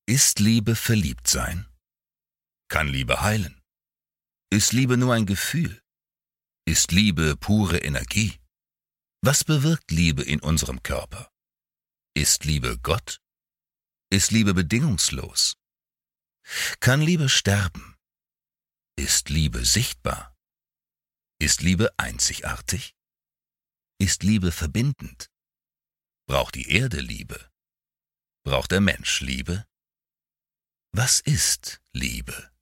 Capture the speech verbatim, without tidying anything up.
Ist Liebe verliebt sein? Kann Liebe heilen? Ist Liebe nur ein Gefühl? Ist Liebe pure Energie? Was bewirkt Liebe in unserem Körper? Ist Liebe Gott? Ist Liebe bedingungslos? Kann Liebe sterben? Ist Liebe sichtbar? Ist Liebe einzigartig? Ist Liebe verbindend? Braucht die Erde Liebe? Braucht der Mensch Liebe? Was ist Liebe?